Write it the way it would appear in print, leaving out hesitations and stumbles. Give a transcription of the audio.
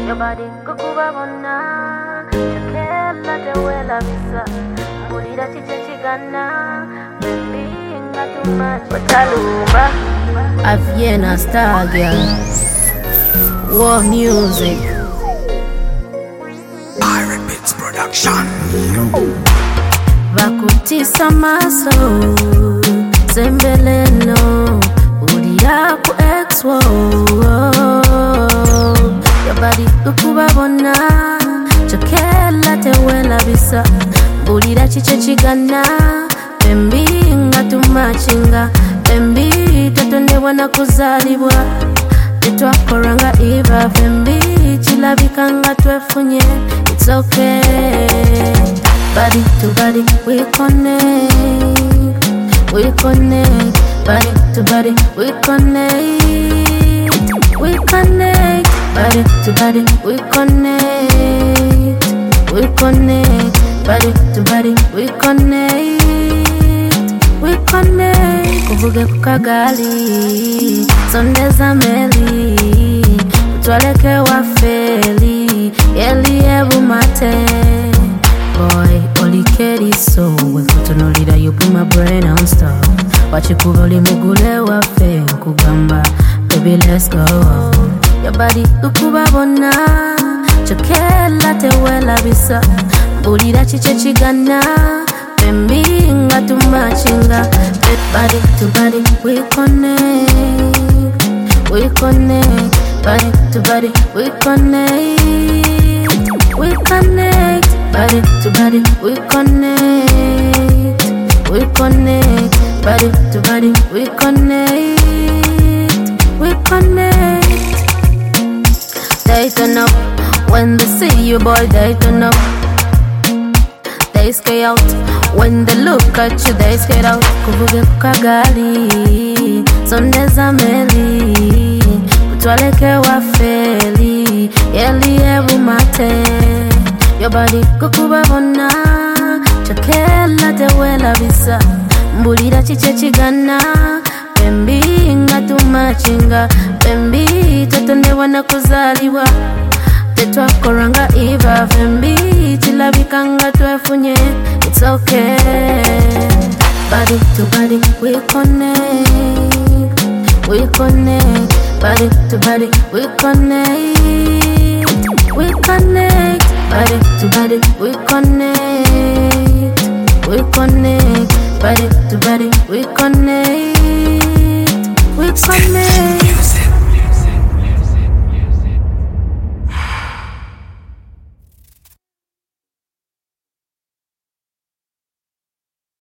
Your body kukuba bona chakela tewela visa mulira chiche chigana baby nga too much watalumba Aviena Star Girl War Music Pirate Beats Production Vakutisa maso Zembeleno Udia ku ex-wo Your body kukuba bona chakela tewela visa mulira chiche chigana baby nga too much nga baby tatondewa na kuzalibwa tetwakoranga iva baby chilabika nga twefunye it's okay body to body we connect body to body we connect body to body we connect body to body we connect kuvuge kukagali sondeza meli utwaleke wafeli yeli ebumate boy olikeri so wekutonolira you put my brain on stop wachikuva olimugule wafe nkugamba baby let's go your body ukubabona chokela tewela bisa mbulira chiche chigana baby nga too much nga body to body we connect body to body we connect body to body we connect body to body we connect they turn up when they see you boy they turn up they skate out when they look at you they skate out kuvuge kukagali sondeza meli utwaleke wafeli yeli ebumate your body kukubabona chakela tewela visa mbulira chiche chigana baby nga too much nga baby tatondewa na kuzalibwa tetwakoranga iva baby chilabika nga twefunye it's okay body to body we connect body to body we connect body to body we connect body to body we connect